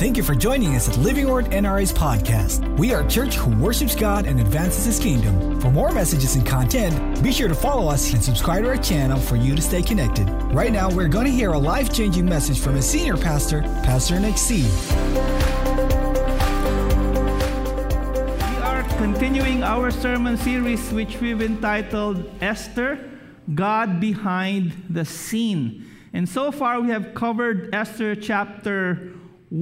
Thank you for joining us at Living Word NRA's podcast. We are a church who worships God and advances His kingdom. For more messages and content, be sure to follow us and subscribe to our channel for you to stay connected. Right now, we're going to hear a life-changing message from a senior pastor, Pastor Nick C. We are continuing our sermon series, which we've entitled Esther, God Behind the Scene. And so far, we have covered Esther chapter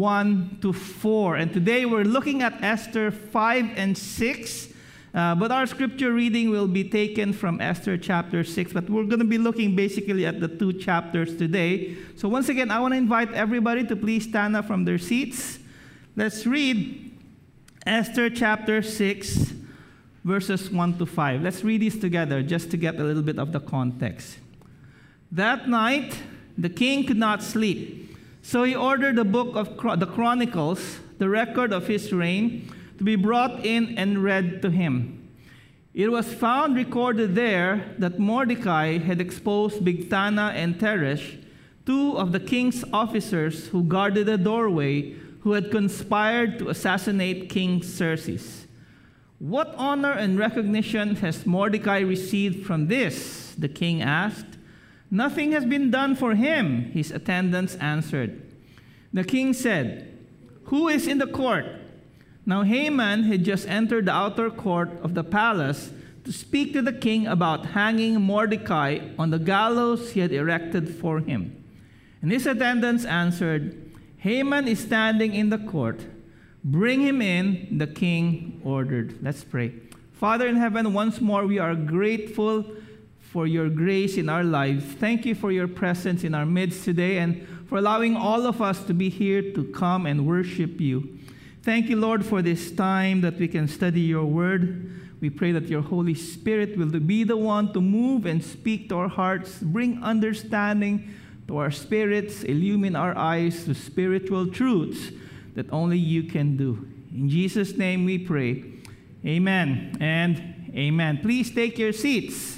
1 to 4. And today we're looking at Esther 5 and 6. But our scripture reading will be taken from Esther chapter 6. But we're going to be looking basically at the two chapters today. So once again, I want to invite everybody to please stand up from their seats. Let's read Esther chapter 6, verses 1 to 5. Let's read these together just to get a little bit of the context. That night, the king could not sleep. So he ordered the book of the Chronicles, the record of his reign, to be brought in and read to him. It was found recorded there that Mordecai had exposed Bigthana and Teresh, two of the king's officers who guarded the doorway, who had conspired to assassinate King Xerxes. What honor and recognition has Mordecai received from this? The king asked. Nothing has been done for him, his attendants answered. The king said, Who is in the court? Now Haman had just entered the outer court of the palace to speak to the king about hanging Mordecai on the gallows he had erected for him. And his attendants answered, Haman is standing in the court. Bring him in, the king ordered. Let's pray. Father in heaven, once more we are grateful for your grace in our lives. Thank you for your presence in our midst today and for allowing all of us to be here to come and worship you. Thank you, Lord, for this time that we can study your word. We pray that your Holy Spirit will be the one to move and speak to our hearts, bring understanding to our spirits, illumine our eyes to spiritual truths that only you can do. In Jesus' name we pray. Amen and amen. Please take your seats.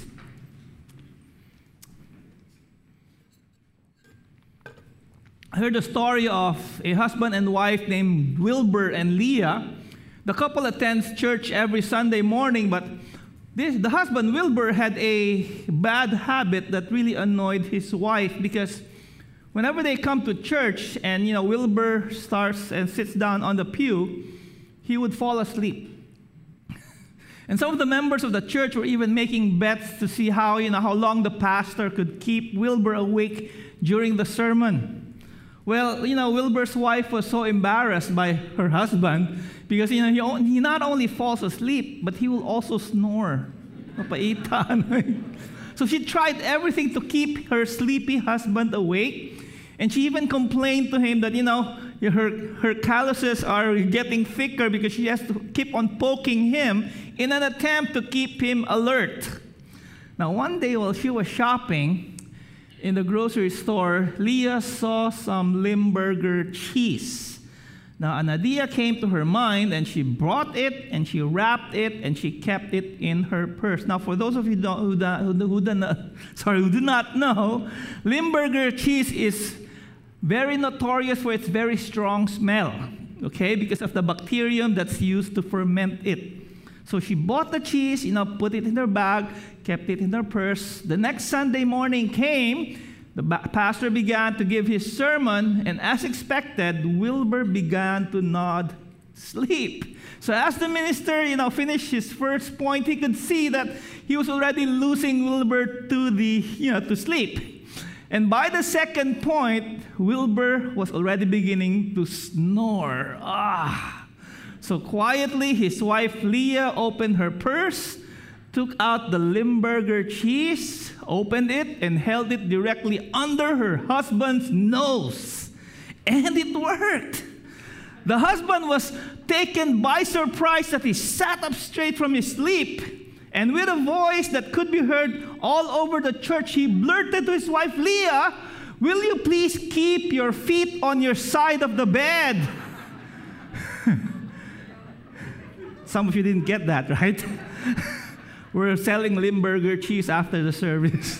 I heard the story of a husband and wife named Wilbur and Leah. The couple attends church every Sunday morning, but the husband, Wilbur, had a bad habit that really annoyed his wife because whenever they come to church and, Wilbur starts and sits down on the pew, he would fall asleep. And some of the members of the church were even making bets to see how long the pastor could keep Wilbur awake during the sermon. Well, Wilbur's wife was so embarrassed by her husband because, he not only falls asleep, but he will also snore. So she tried everything to keep her sleepy husband awake. And she even complained to him that, her calluses are getting thicker because she has to keep on poking him in an attempt to keep him alert. Now, one day while she was shopping in the grocery store, Leah saw some Limburger cheese. Now, an idea came to her mind, and she brought it, and she wrapped it, and she kept it in her purse. Now, for those of you who do not know, Limburger cheese is very notorious for its very strong smell, okay, because of the bacterium that's used to ferment it. So she bought the cheese, put it in her bag, kept it in her purse. The next Sunday morning came, the pastor began to give his sermon, and as expected, Wilbur began to nod sleep. So as the minister, finished his first point, he could see that he was already losing Wilbur to sleep. And by the second point, Wilbur was already beginning to snore. So quietly, his wife Leah opened her purse, took out the Limburger cheese, opened it, and held it directly under her husband's nose. And it worked. The husband was taken by surprise that he sat up straight from his sleep. And with a voice that could be heard all over the church, he blurted to his wife, Leah, will you please keep your feet on your side of the bed? Some of you didn't get that, right? We're selling Limburger cheese after the service.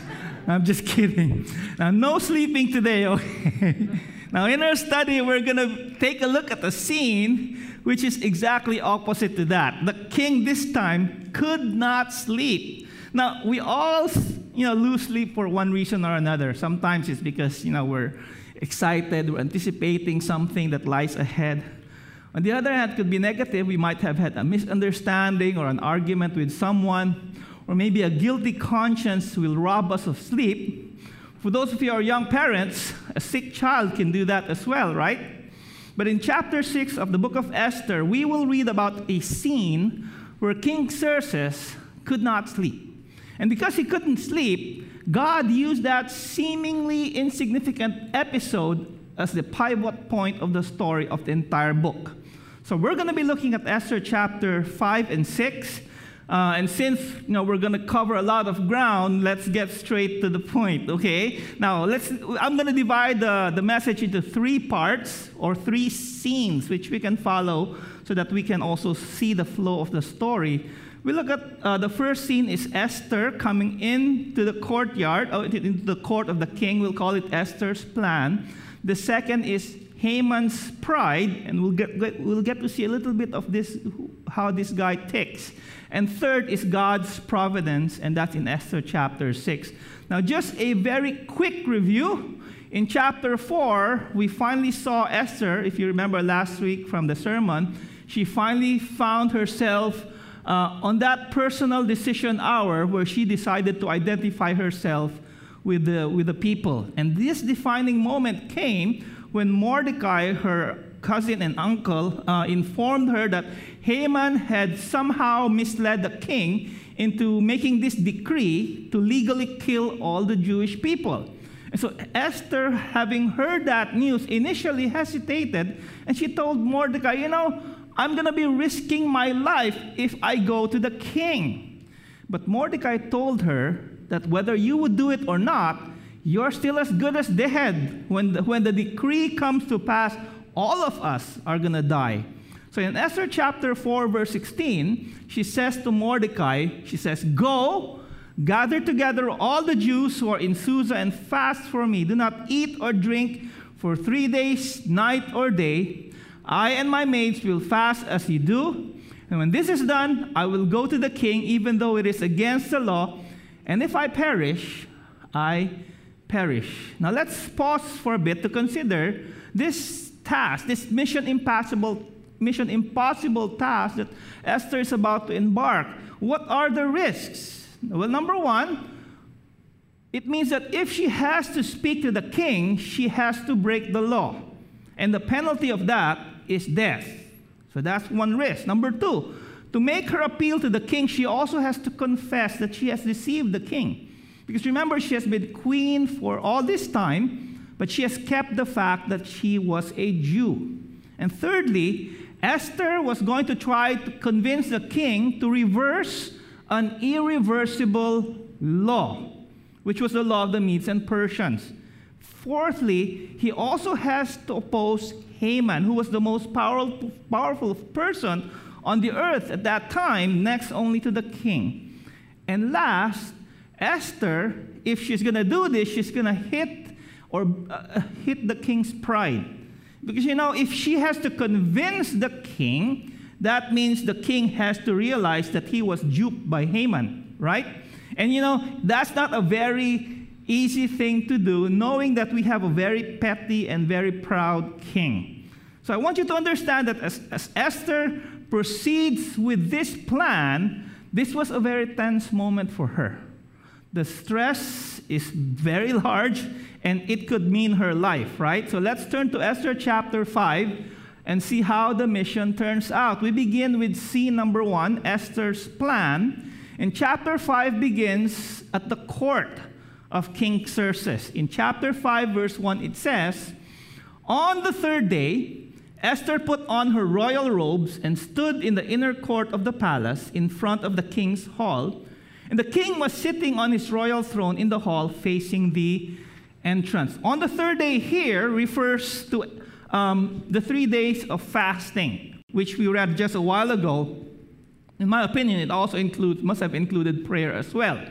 I'm just kidding. Now, no sleeping today, okay? Now, in our study, we're going to take a look at a scene which is exactly opposite to that. The king this time could not sleep. Now, we all, lose sleep for one reason or another. Sometimes it's because, we're excited, we're anticipating something that lies ahead. On the other hand, it could be negative. We might have had a misunderstanding or an argument with someone, or maybe a guilty conscience will rob us of sleep. For those of you who are young parents, a sick child can do that as well, right? But in chapter 6 of the book of Esther, we will read about a scene where King Xerxes could not sleep. And because he couldn't sleep, God used that seemingly insignificant episode as the pivot point of the story of the entire book. So we're going to be looking at Esther chapter 5 and 6. And since we're going to cover a lot of ground, let's get straight to the point, okay? Now, I'm going to divide the message into 3 parts or 3 scenes which we can follow so that we can also see the flow of the story. We look at the first scene is Esther coming into the courtyard, into the court of the king. We'll call it Esther's plan. The second is Haman's pride, and we'll get to see a little bit of this, how this guy ticks. And third is God's providence, and that's in Esther chapter 6. Now, just a very quick review. In chapter 4, we finally saw Esther, if you remember last week from the sermon, she finally found herself on that personal decision hour where she decided to identify herself with the people. And this defining moment came when Mordecai, her cousin and uncle, informed her that Haman had somehow misled the king into making this decree to legally kill all the Jewish people. And so Esther, having heard that news, initially hesitated, and she told Mordecai, I'm going to be risking my life if I go to the king. But Mordecai told her that whether you would do it or not, you're still as good as dead. When the decree comes to pass, all of us are going to die. So in Esther chapter 4, verse 16, she says to Mordecai, she says, "Go, gather together all the Jews who are in Susa and fast for me. Do not eat or drink for 3 days, night or day. I and my maids will fast as you do. And when this is done, I will go to the king, even though it is against the law. And if I perish, I perish." Now let's pause for a bit to consider this task, this mission impossible task that Esther is about to embark. What are the risks? Well, number one, it means that if she has to speak to the king, she has to break the law. And the penalty of that is death. So that's one risk. Number two, to make her appeal to the king, she also has to confess that she has deceived the king. Because remember, she has been queen for all this time, but she has kept the fact that she was a Jew. And thirdly, Esther was going to try to convince the king to reverse an irreversible law, which was the law of the Medes and Persians. Fourthly, he also has to oppose Haman, who was the most powerful person on the earth at that time, next only to the king. And last, Esther, if she's going to do this, she's going to hit the king's pride. Because, if she has to convince the king, that means the king has to realize that he was duped by Haman, right? And, that's not a very easy thing to do, knowing that we have a very petty and very proud king. So I want you to understand that as Esther proceeds with this plan, this was a very tense moment for her. The stress is very large, and it could mean her life, right? So let's turn to Esther chapter 5 and see how the mission turns out. We begin with scene number 1, Esther's plan. And chapter 5 begins at the court of King Xerxes. In chapter 5, verse 1, it says, "On the third day, Esther put on her royal robes and stood in the inner court of the palace in front of the king's hall. And the king was sitting on his royal throne in the hall facing the entrance." On the third day here refers to the 3 days of fasting, which we read just a while ago. In my opinion, it also must have included prayer as well.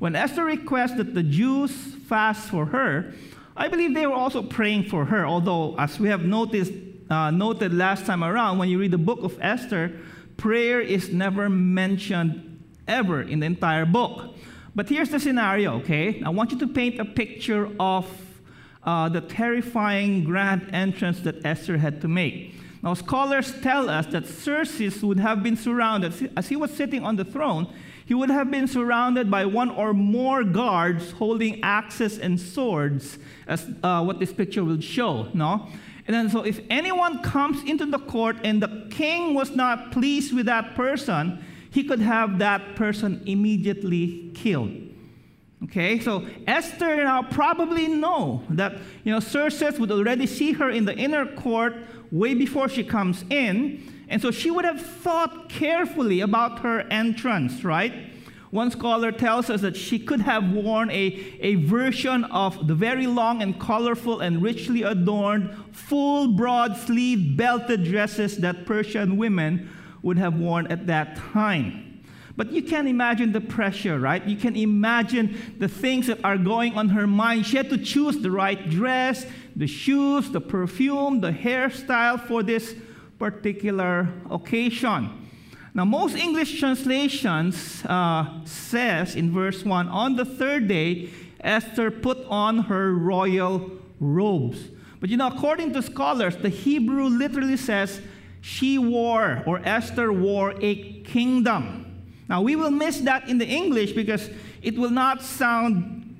When Esther requests that the Jews fast for her, I believe they were also praying for her, although, as we have noted last time around, when you read the book of Esther, prayer is never mentioned ever in the entire book. But here's the scenario, okay? I want you to paint a picture of the terrifying grand entrance that Esther had to make. Now, scholars tell us that Xerxes would have been surrounded, as he was sitting on the throne, he would have been surrounded by one or more guards holding axes and swords, as what this picture will show, no? And then, so if anyone comes into the court and the king was not pleased with that person, he could have that person immediately killed. Okay, so Esther now probably know that, Xerxes would already see her in the inner court way before she comes in, and so she would have thought carefully about her entrance, right? One scholar tells us that she could have worn a version of the very long and colorful and richly adorned, full broad-sleeved belted dresses that Persian women would have worn at that time. But you can imagine the pressure, right? You can imagine the things that are going on her mind. She had to choose the right dress, the shoes, the perfume, the hairstyle for this particular occasion. Now, most English translations says in verse 1, on the third day, Esther put on her royal robes. But according to scholars, the Hebrew literally says she wore, or Esther wore, a kingdom. Now, we will miss that in the English because it will not sound,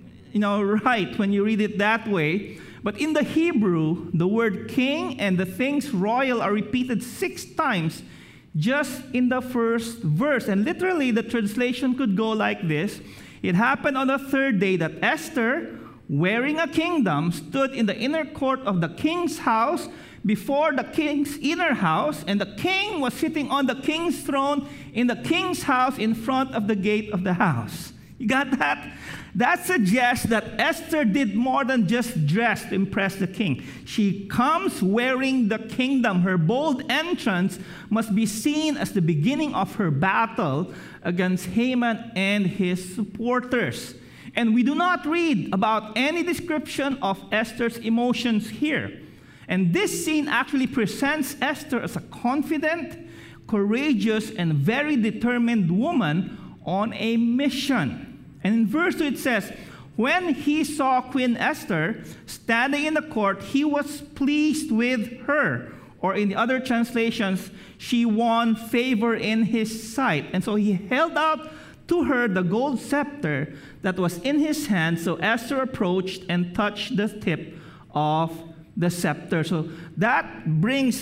right when you read it that way. But in the Hebrew, the word king and the things royal are repeated 6 times just in the first verse. And literally, the translation could go like this. It happened on the third day that Esther, wearing a kingdom, stood in the inner court of the king's house before the king's inner house, and the king was sitting on the king's throne in the king's house in front of the gate of the house. You got that? That suggests that Esther did more than just dress to impress the king. She comes wearing the kingdom. Her bold entrance must be seen as the beginning of her battle against Haman and his supporters. And we do not read about any description of Esther's emotions here. And this scene actually presents Esther as a confident, courageous, and very determined woman on a mission. And in verse 2 it says, when he saw Queen Esther standing in the court, he was pleased with her. Or in the other translations, she won favor in his sight. And so he held out to her the gold scepter that was in his hand. So Esther approached and touched the tip of the scepter. So that brings,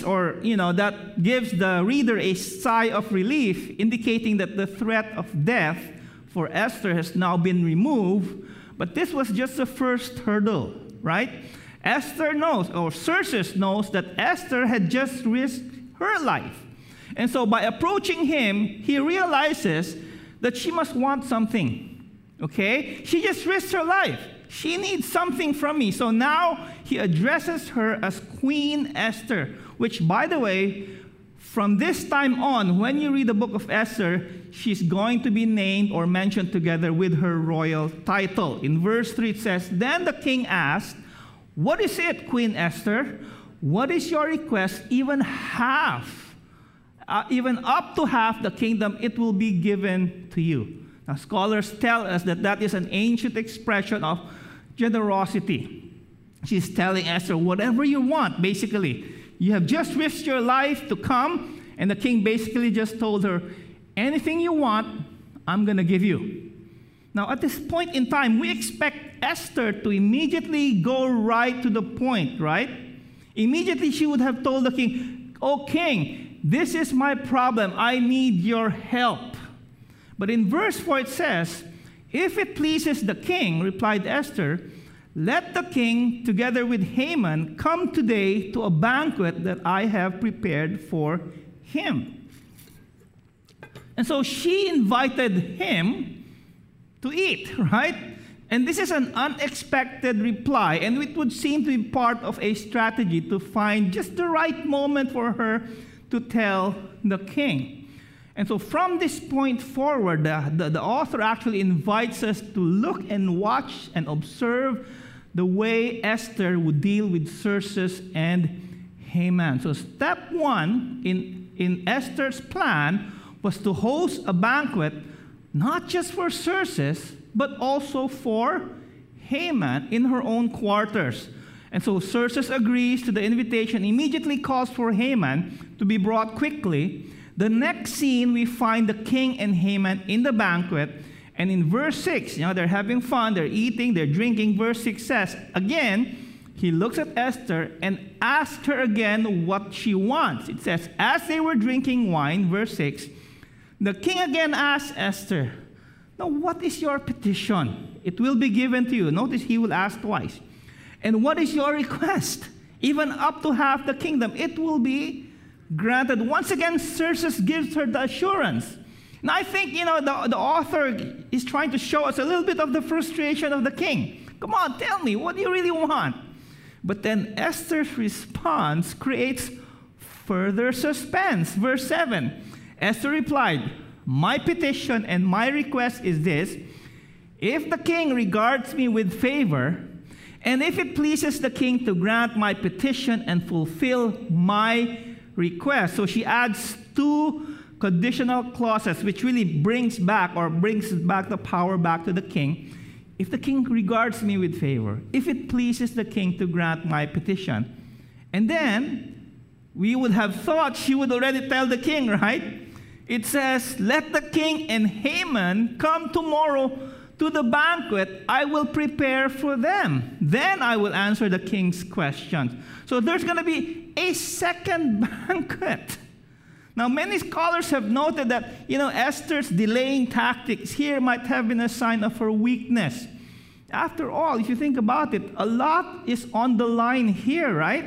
that gives the reader a sigh of relief, indicating that the threat of death for Esther has now been removed. But this was just the first hurdle, right? Esther knows, or Xerxes knows, that Esther had just risked her life. And so by approaching him, he realizes that she must want something, okay? She just risked her life. She needs something from me. So now he addresses her as Queen Esther, which, by the way, from this time on, when you read the book of Esther, she's going to be named or mentioned together with her royal title. In verse 3 it says, then the king asked, what is it, Queen Esther? What is your request? Even up to half the kingdom, it will be given to you. Now, scholars tell us that is an ancient expression of generosity. She's telling Esther, whatever you want, basically. You have just risked your life to come, and the king basically just told her, anything you want, I'm going to give you. Now, at this point in time, we expect Esther to immediately go right to the point, right? Immediately, she would have told the king, oh, king, this is my problem. I need your help. But in verse 4, it says, if it pleases the king, replied Esther, let the king, together with Haman, come today to a banquet that I have prepared for him. And so she invited him to eat, right? And this is an unexpected reply, and it would seem to be part of a strategy to find just the right moment for her to tell the king. And so from this point forward, the author actually invites us to look and watch and observe the way Esther would deal with Xerxes and Haman. So step one in Esther's plan was to host a banquet, not just for Xerxes, but also for Haman in her own quarters. And so Xerxes agrees to the invitation, immediately calls for Haman to be brought quickly. The next scene, we find the king and Haman in the banquet. And in verse 6, they're having fun, they're eating, they're drinking. Verse 6 says, again, he looks at Esther and asks her again what she wants. It says, as they were drinking wine, verse 6, the king again asks Esther, now what is your petition? It will be given to you. Notice he will ask twice. And what is your request? Even up to half the kingdom, it will be granted. Once again, Xerxes gives her the assurance. Now I think, the author is trying to show us a little bit of the frustration of the king. Come on, tell me, what do you really want? But then Esther's response creates further suspense. Verse 7, Esther replied, my petition and my request is this: if the king regards me with favor, and if it pleases the king to grant my petition and fulfill my request. So she adds two conditional clauses, which really brings back the power back to the king. If the king regards me with favor, if it pleases the king to grant my petition. And then we would have thought she would already tell the king, right? It says, let the king and Haman come tomorrow to the banquet. I will prepare for them. Then I will answer the king's questions. So there's going to be a second banquet. Now, many scholars have noted that, Esther's delaying tactics here might have been a sign of her weakness. After all, if you think about it, a lot is on the line here, right?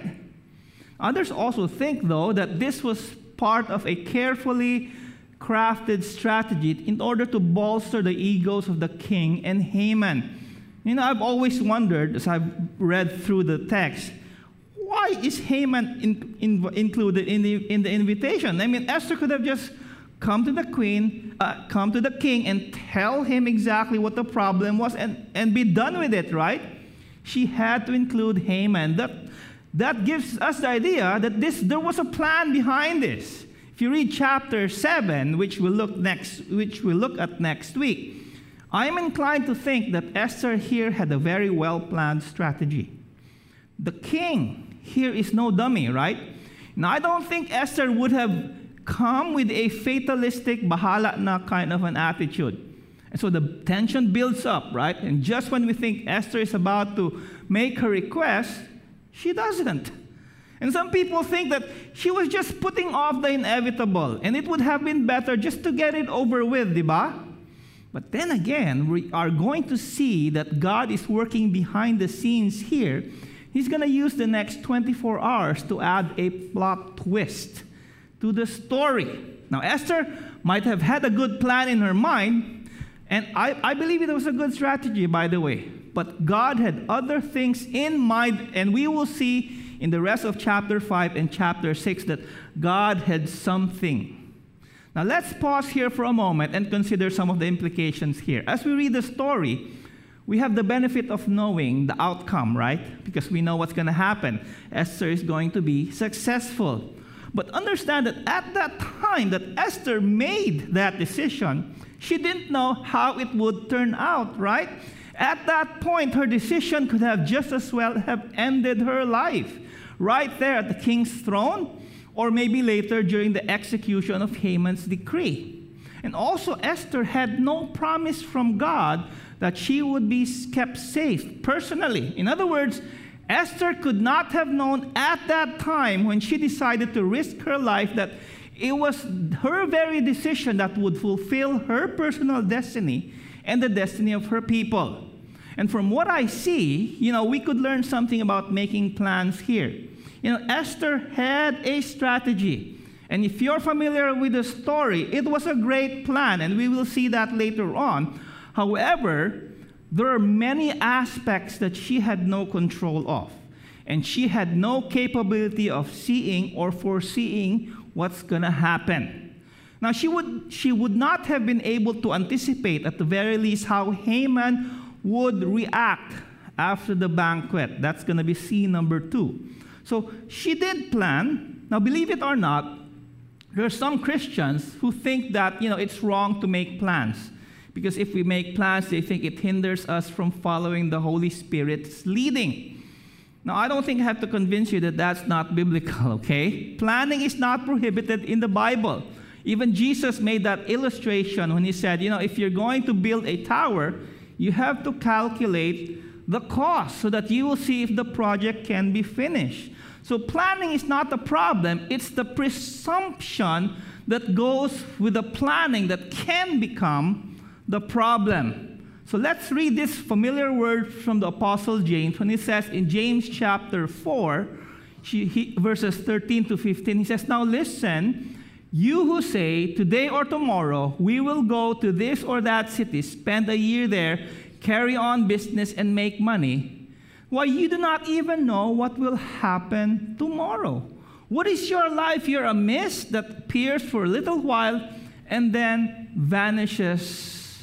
Others also think, though, that this was part of a carefully crafted strategy in order to bolster the egos of the king and Haman. I've always wondered, as I've read through the text, why is Haman included in the invitation? I mean, Esther could have just come to the king and tell him exactly what the problem was and be done with it, right? She had to include Haman. That gives us the idea that there was a plan behind this. If you read chapter 7, which we'll look at next week, I am inclined to think that Esther here had a very well-planned strategy. The king here is no dummy, right? Now, I don't think Esther would have come with a fatalistic, bahala na kind of an attitude. And so the tension builds up, right? And just when we think Esther is about to make her request, she doesn't. And some people think that she was just putting off the inevitable, and it would have been better just to get it over with, diba? But then again, we are going to see that God is working behind the scenes here. He's going to use the next 24 hours to add a plot twist to the story. Now, Esther might have had a good plan in her mind, and I believe it was a good strategy, by the way. But God had other things in mind, and we will see in the rest of chapter 5 and chapter 6 that God had something. Now, let's pause here for a moment and consider some of the implications here. As we read the story, we have the benefit of knowing the outcome, right? Because we know what's going to happen. Esther is going to be successful. But understand that at that time that Esther made that decision, she didn't know how it would turn out, right? At that point, her decision could have just as well have ended her life, right there at the king's throne, or maybe later during the execution of Haman's decree. And also, Esther had no promise from God that she would be kept safe personally. In other words, Esther could not have known at that time when she decided to risk her life that it was her very decision that would fulfill her personal destiny and the destiny of her people. And from what I see, we could learn something about making plans here. Esther had a strategy. And if you're familiar with the story, it was a great plan, and we will see that later on. However, there are many aspects that she had no control of, and she had no capability of seeing or foreseeing what's going to happen. Now, she would not have been able to anticipate, at the very least, how Haman would react after the banquet. That's going to be scene number 2. So she did plan. Now, believe it or not, there are some Christians who think that, it's wrong to make plans. Because if we make plans, they think it hinders us from following the Holy Spirit's leading. Now, I don't think I have to convince you that that's not biblical, okay? Planning is not prohibited in the Bible. Even Jesus made that illustration when he said, if you're going to build a tower, you have to calculate the cost so that you will see if the project can be finished. So planning is not the problem. It's the presumption that goes with the planning that can become the problem. So let's read this familiar word from the Apostle James when he says in James chapter 4, verses 13 to 15, he says, "Now listen, you who say, today or tomorrow, we will go to this or that city, spend a year there, carry on business, and make money. Why, you do not even know what will happen tomorrow. What is your life? You're a mist that appears for a little while and then vanishes.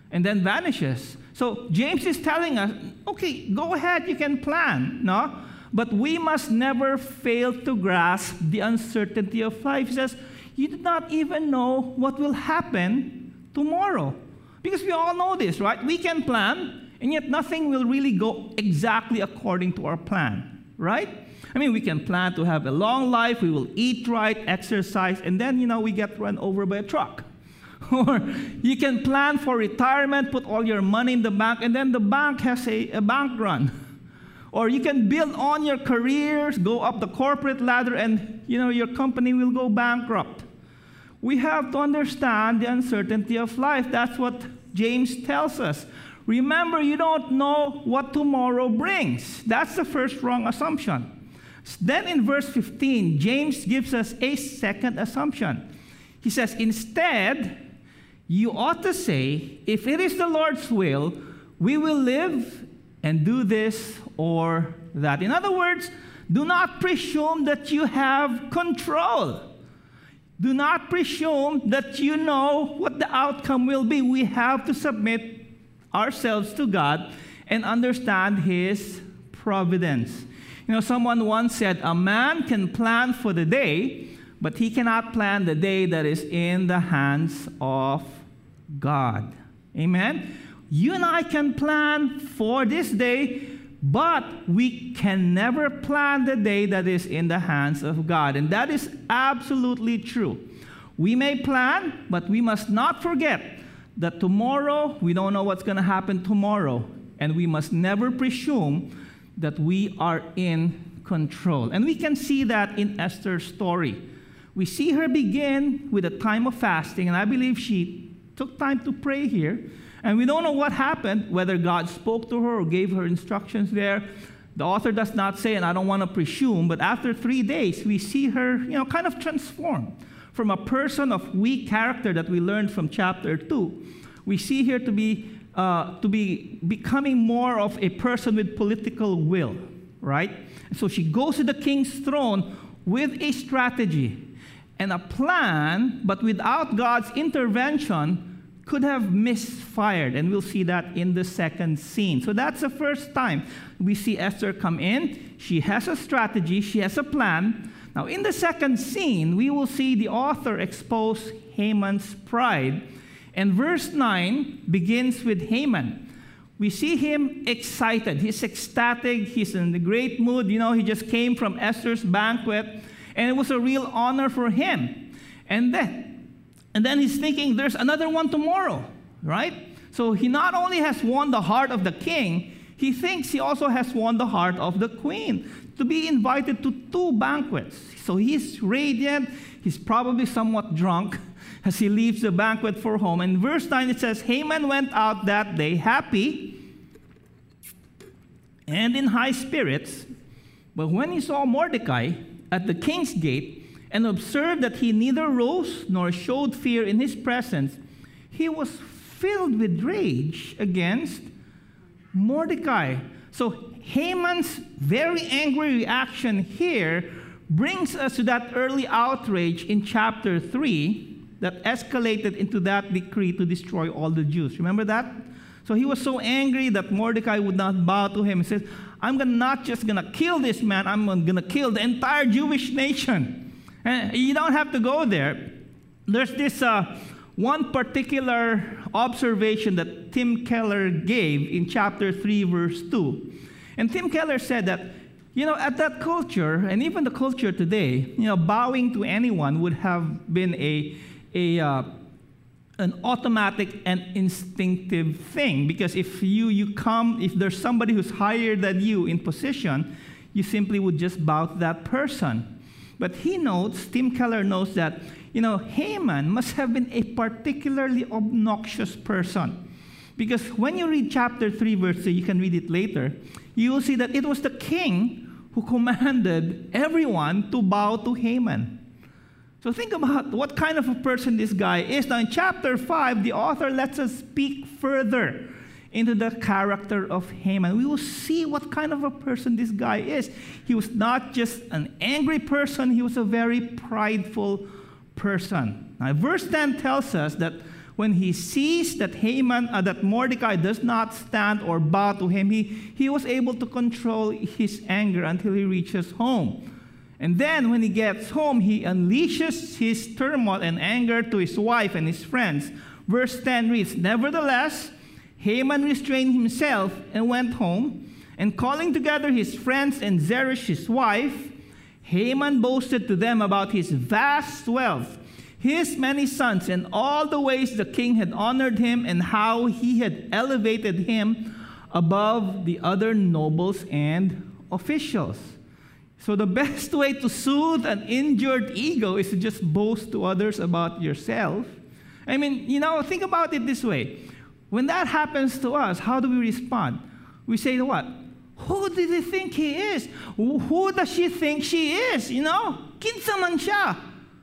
So James is telling us, okay, go ahead, you can plan, no? But we must never fail to grasp the uncertainty of life. He says, you do not even know what will happen tomorrow. Because we all know this, right? We can plan, and yet nothing will really go exactly according to our plan, right? I mean, we can plan to have a long life, we will eat right, exercise, and then, we get run over by a truck. Or you can plan for retirement, put all your money in the bank, and then the bank has a bank run. Or you can build on your careers, go up the corporate ladder, and your company will go bankrupt. We have to understand the uncertainty of life. That's what James tells us. Remember, you don't know what tomorrow brings. That's the first wrong assumption. Then in verse 15, James gives us a second assumption. He says, instead, you ought to say, if it is the Lord's will, we will live and do this or that. In other words, do not presume that you have control. Do not presume that you know what the outcome will be. We have to submit ourselves to God and understand His providence. Someone once said, a man can plan for the day, but he cannot plan the day that is in the hands of God. Amen? You and I can plan for this day, but we can never plan the day that is in the hands of God. And that is absolutely true. We may plan, but we must not forget that tomorrow, we don't know what's going to happen tomorrow. And we must never presume that we are in control. And we can see that in Esther's story. We see her begin with a time of fasting, and I believe she took time to pray here. And we don't know what happened, whether God spoke to her or gave her instructions there. The author does not say, and I don't want to presume, but after 3 days, we see her, kind of transformed. From a person of weak character that we learned from chapter 2, we see her to be becoming more of a person with political will, right? And so she goes to the king's throne with a strategy and a plan, but without God's intervention, could have misfired, and we'll see that in the second scene. So that's the first time we see Esther come in. She has a strategy, she has a plan. Now in the second scene, we will see the author expose Haman's pride. And verse 9 begins with Haman. We see him excited, he's ecstatic, he's in a great mood. He just came from Esther's banquet, and it was a real honor for him. And then he's thinking, there's another one tomorrow, right? So he not only has won the heart of the king, he thinks he also has won the heart of the queen to be invited to 2 banquets. So he's radiant, he's probably somewhat drunk as he leaves the banquet for home. And verse 9, it says, Haman went out that day happy and in high spirits, but when he saw Mordecai at the king's gate, and observed that he neither rose nor showed fear in his presence, he was filled with rage against Mordecai. So Haman's very angry reaction here brings us to that early outrage in chapter 3, that escalated into that decree to destroy all the Jews. Remember that? So he was so angry that Mordecai would not bow to him. He says, I'm not just going to kill this man, I'm going to kill the entire Jewish nation. And you don't have to go there. There's this one particular observation that Tim Keller gave in chapter 3, verse 2. And Tim Keller said that, at that culture, and even the culture today, bowing to anyone would have been an automatic and instinctive thing. Because if if there's somebody who's higher than you in position, you simply would just bow to that person. But Tim Keller notes that, Haman must have been a particularly obnoxious person. Because when you read chapter 3, verse 3, you can read it later, you will see that it was the king who commanded everyone to bow to Haman. So think about what kind of a person this guy is. Now in chapter 5, the author lets us speak further into the character of Haman. We will see what kind of a person this guy is. He was not just an angry person, he was a very prideful person. Now verse 10 tells us that when he sees that that Mordecai does not stand or bow to him, he was able to control his anger until he reaches home. And then when he gets home, he unleashes his turmoil and anger to his wife and his friends. Verse 10 reads, Nevertheless, Haman restrained himself and went home, and calling together his friends and Zeresh his wife, Haman boasted to them about his vast wealth, his many sons, and all the ways the king had honored him, and how he had elevated him above the other nobles and officials. So the best way to soothe an injured ego is to just boast to others about yourself. I mean, think about it this way. When that happens to us, how do we respond? We say what? Who did he think he is? Who does she think she is? Kinsa man siya.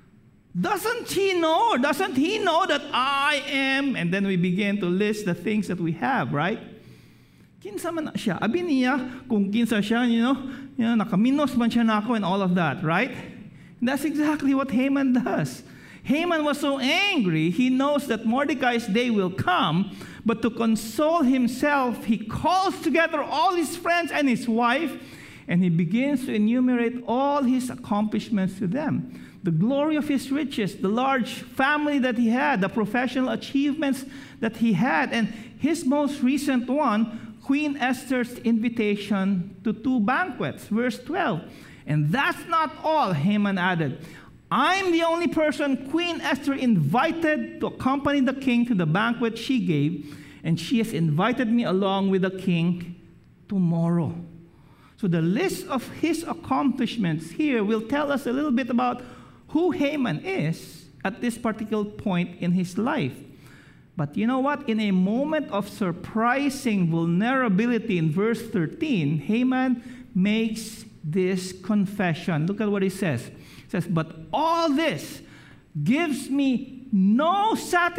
Doesn't he know that I am? And then we begin to list the things that we have, right? Kinsa man siya. Abi niya, kung kinsa siya, nakaminos man siya na ako and all of that, right? And that's exactly what Haman does. Haman was so angry, he knows that Mordecai's day will come, but to console himself, he calls together all his friends and his wife, and he begins to enumerate all his accomplishments to them. The glory of his riches, the large family that he had, the professional achievements that he had, and his most recent one, Queen Esther's invitation to 2 banquets. Verse 12. And that's not all, Haman added. I'm the only person Queen Esther invited to accompany the king to the banquet she gave, and she has invited me along with the king tomorrow. So the list of his accomplishments here will tell us a little bit about who Haman is at this particular point in his life. But you know what? In a moment of surprising vulnerability in verse 13, Haman makes this confession. Look at what he says. He says, but all this gives me no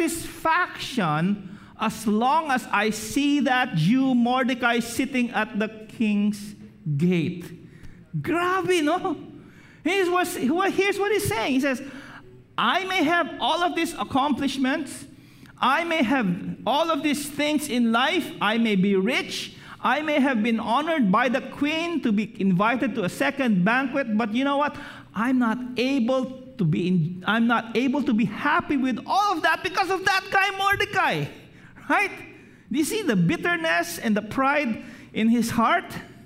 satisfaction as long as I see that Jew Mordecai sitting at the king's gate. Grabe, no? Here's what he's saying. He says, I may have all of these accomplishments. I may have all of these things in life. I may be rich. I may have been honored by the queen to be invited to a second banquet. But you know what? I'm not able to be happy with all of that because of that guy Mordecai. Right? Do you see the bitterness and the pride in his heart?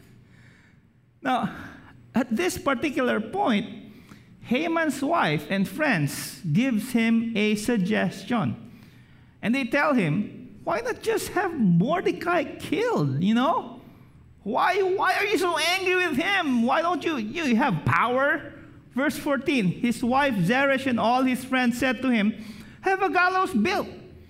Now, at this particular point, Haman's wife and friends gives him a suggestion. And they tell him, why not just have Mordecai killed, Why are you so angry with him? Why don't you have power? Verse 14, his wife Zeresh and all his friends said to him, have a gallows built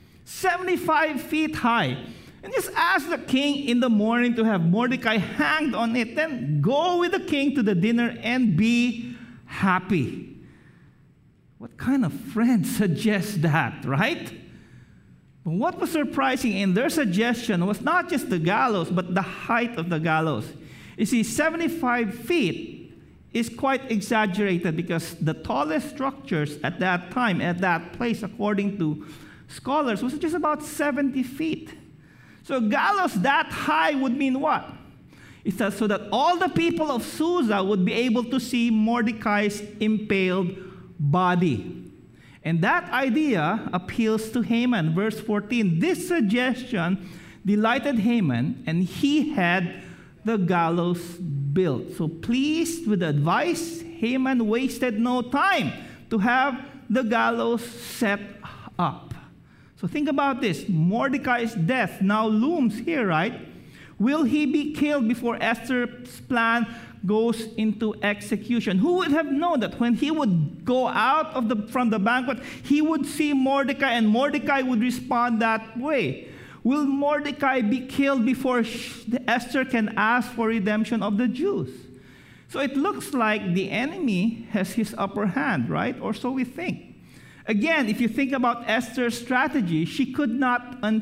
75 feet high, and just ask the king in the morning to have Mordecai hanged on it. Then go with the king to the dinner and be happy. What kind of friend suggests that, right? But what was surprising in their suggestion was not just the gallows, but the height of the gallows. You see, 75 feet is quite exaggerated because the tallest structures at that time, at that place, according to scholars, was just about 70 feet. So gallows that high would mean what? It says so that all the people of Susa would be able to see Mordecai's impaled body. And that idea appeals to Haman. Verse 14, this suggestion delighted Haman, and he had the gallows built. So pleased with the advice, Haman wasted no time to have the gallows set up. So think about this. Mordecai's death now looms here, right? Will he be killed before Esther's plan goes into execution? Who would have known that when he would go out from the banquet, he would see Mordecai, and Mordecai would respond that way? Will Mordecai be killed before Esther can ask for redemption of the Jews? So it looks like the enemy has his upper hand, right? Or so we think. Again, if you think about Esther's strategy, she could not have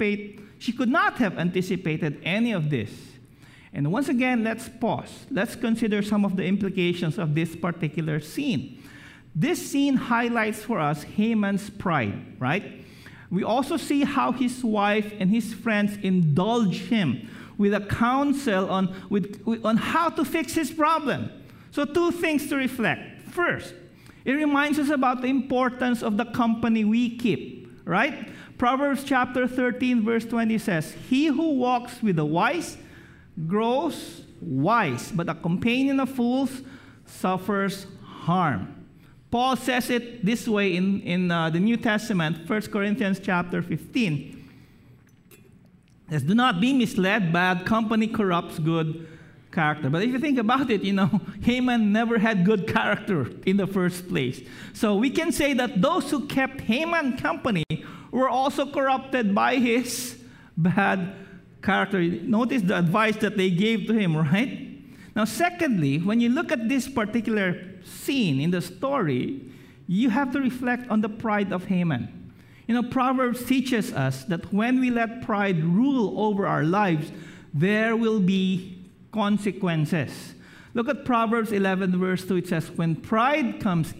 anticipated any of this. And once again, let's pause. Let's consider some of the implications of this particular scene. This scene highlights for us Haman's pride, right? We also see how his wife and his friends indulge him with a counsel on how to fix his problem. So two things to reflect. First, it reminds us about the importance of the company we keep, right? Proverbs chapter 13, verse 20 says, he who walks with the wise grows wise, but a companion of fools suffers harm. Paul says it this way in the New Testament, 1 Corinthians chapter 15. It says, do not be misled, bad company corrupts good character. But if you think about it, Haman never had good character in the first place. So we can say that those who kept Haman company were also corrupted by his bad character. Notice the advice that they gave to him, right? Now, secondly, when you look at this particular scene in the story, you have to reflect on the pride of Haman. Proverbs teaches us that when we let pride rule over our lives, there will be consequences. Look at Proverbs 11, verse 2. It says, when pride comes,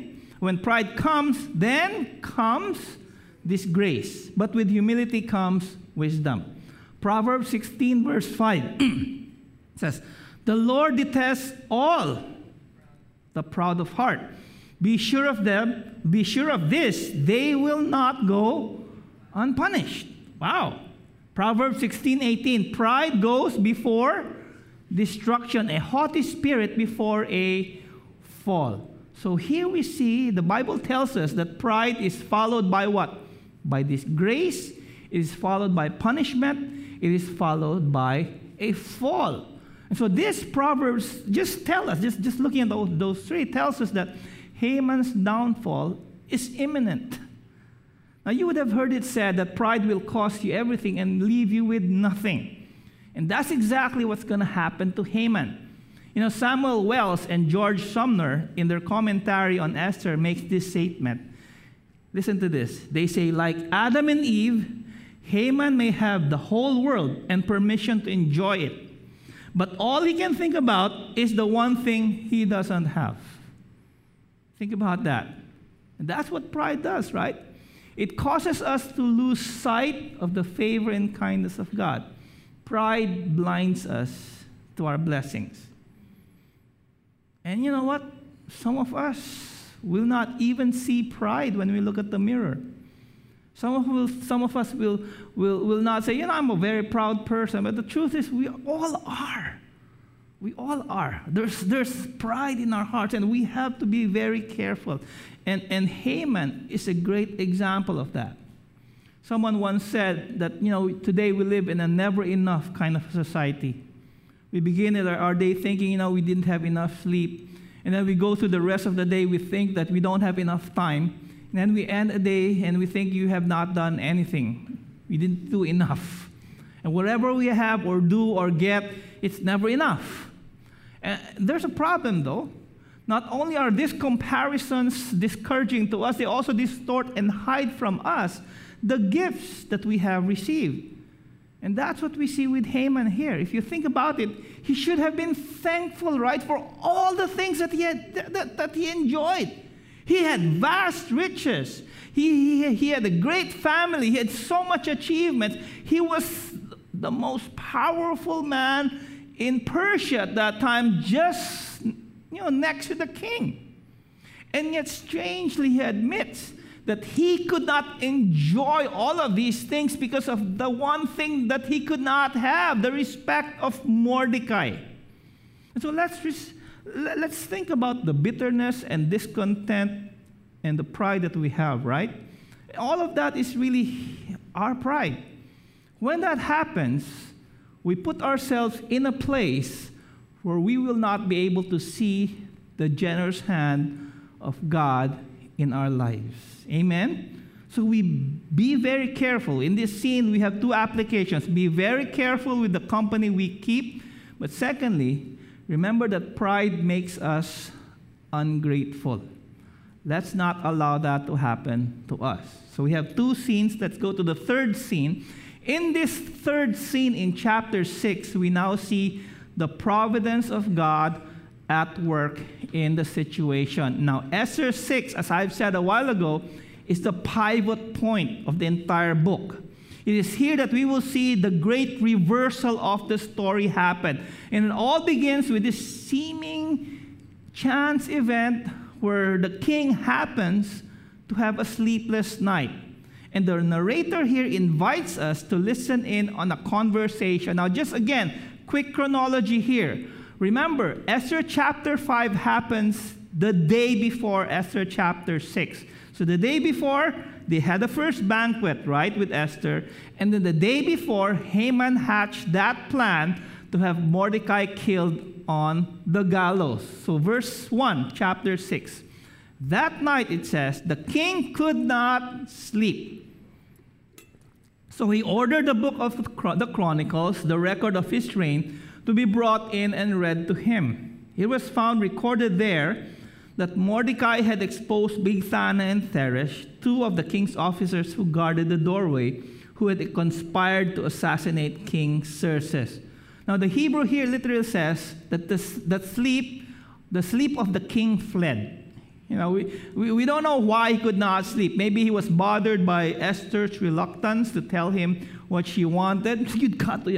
then comes disgrace. But with humility comes wisdom. Proverbs 16, verse 5 says, the Lord detests all the proud of heart. Be sure of this, they will not go unpunished. Wow. Proverbs 16:18, pride goes before destruction, a haughty spirit before a fall. So here we see, the Bible tells us that pride is followed by what? By disgrace, it is followed by punishment, it is followed by a fall. And so this Proverbs just tell us, just looking at those three, tells us that Haman's downfall is imminent. Now you would have heard it said that pride will cost you everything and leave you with nothing. And that's exactly what's going to happen to Haman. Samuel Wells and George Sumner, in their commentary on Esther, makes this statement. Listen to this. They say, like Adam and Eve, Haman may have the whole world and permission to enjoy it. But all he can think about is the one thing he doesn't have. Think about that. And that's what pride does, right? It causes us to lose sight of the favor and kindness of God. Pride blinds us to our blessings. And you know what? Some of us will not even see pride when we look at the mirror. Some of us will not say, I'm a very proud person. But the truth is, we all are. We all are. There's pride in our hearts, and we have to be very careful. And Haman is a great example of that. Someone once said that, today we live in a never enough kind of society. We begin our day thinking, we didn't have enough sleep. And then we go through the rest of the day, we think that we don't have enough time. And then we end a day and we think you have not done anything. We didn't do enough. And whatever we have or do or get, it's never enough. And there's a problem though. Not only are these comparisons discouraging to us, they also distort and hide from us the gifts that we have received. And that's what we see with Haman here. If you think about it, he should have been thankful, right, for all the things that he enjoyed. He had vast riches. He had a great family. He had so much achievement. He was the most powerful man in Persia at that time, just next to the king. And yet, strangely, he admits that he could not enjoy all of these things because of the one thing that he could not have, the respect of Mordecai. And so let's think about the bitterness and discontent and the pride that we have, right? All of that is really our pride. When that happens, we put ourselves in a place where we will not be able to see the generous hand of God in our lives. Amen? So we be very careful. In this scene, we have two applications. Be very careful with the company we keep. But secondly, remember that pride makes us ungrateful. Let's not allow that to happen to us. So we have two scenes. Let's go to the third scene. In this third scene in chapter 6, we now see the providence of God at work in the situation. Now, Esther 6, as I've said a while ago, is the pivot point of the entire book. It is here that we will see the great reversal of the story happen. And it all begins with this seeming chance event where the king happens to have a sleepless night. And the narrator here invites us to listen in on a conversation. Now, just again, quick chronology here. Remember, Esther chapter 5 happens the day before Esther chapter 6. So the day before, they had the first banquet, right, with Esther. And then the day before, Haman hatched that plan to have Mordecai killed on the gallows. So verse 1, chapter 6. That night, it says, the king could not sleep. So he ordered the book of the Chronicles, the record of his reign, to be brought in and read to him. It was found recorded there that Mordecai had exposed Bigthana and Teresh, two of the king's officers who guarded the doorway, who had conspired to assassinate King Xerxes. Now the Hebrew here literally says that the sleep of the king fled. We don't know why he could not sleep. Maybe he was bothered by Esther's reluctance to tell him what she wanted. He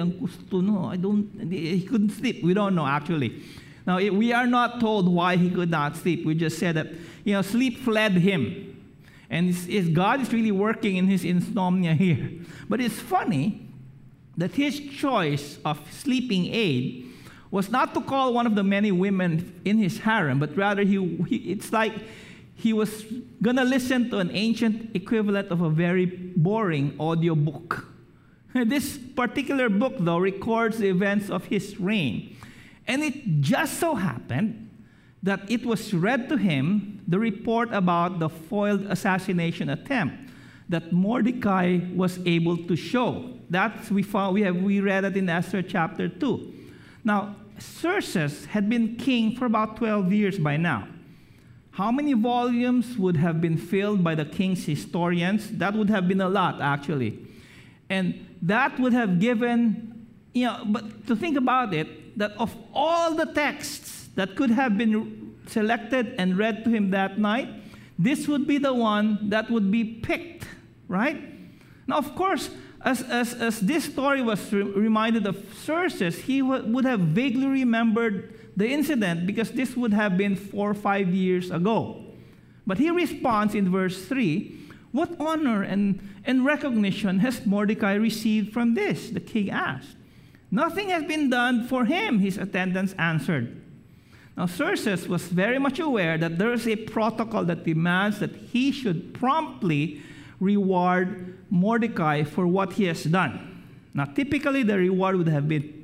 couldn't sleep. We don't know, actually. Now, we are not told why he could not sleep. We just said that, sleep fled him. And God is really working in his insomnia here. But it's funny that his choice of sleeping aid was not to call one of the many women in his harem, but rather it's like he was going to listen to an ancient equivalent of a very boring audiobook. This particular book, though, records the events of his reign. And it just so happened that it was read to him the report about the foiled assassination attempt that Mordecai was able to show. That we read it in Esther chapter 2. Now, Xerxes had been king for about 12 years by now. How many volumes would have been filled by the king's historians? That would have been a lot, actually. And that would have given, but to think about it, that of all the texts that could have been selected and read to him that night, this would be the one that would be picked, right? Now, of course, as this story was reminded of Xerxes, he would have vaguely remembered the incident because this would have been 4 or 5 years ago. But he responds in verse 3, what honor and recognition has Mordecai received from this? The king asked. Nothing has been done for him, his attendants answered. Now, Xerxes was very much aware that there is a protocol that demands that he should promptly reward Mordecai for what he has done. Now, typically, the reward would have been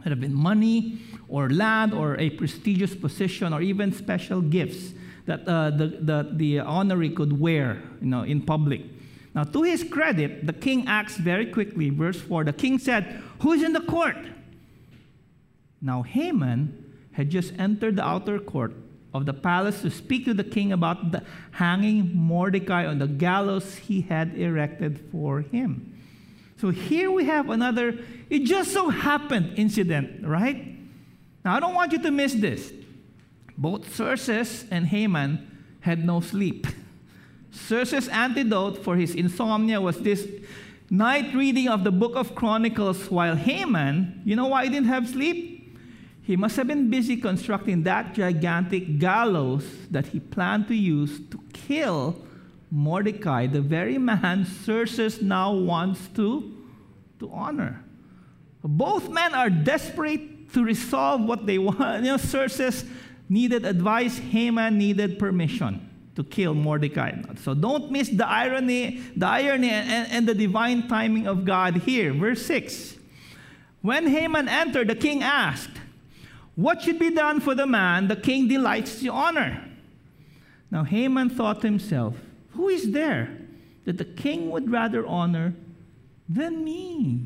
money or land or a prestigious position or even special gifts that the honoree could wear, in public. Now, to his credit, the king acts very quickly. Verse 4, the king said, "Who is in the court?" Now, Haman had just entered the outer court of the palace to speak to the king about the hanging Mordecai on the gallows he had erected for him. So here we have another, it just so happened incident, right? Now I don't want you to miss this. Both Xerxes and Haman had no sleep. Xerxes' antidote for his insomnia was this night reading of the book of Chronicles, while Haman, you know why he didn't have sleep? He must have been busy constructing that gigantic gallows that he planned to use to kill Mordecai, the very man Xerxes now wants to honor. Both men are desperate to resolve what they want. Xerxes needed advice, Haman needed permission to kill Mordecai. So don't miss the irony and the divine timing of God here. Verse 6. When Haman entered, the king asked, "What should be done for the man the king delights to honor?" Now Haman thought to himself, "Who is there that the king would rather honor than me?"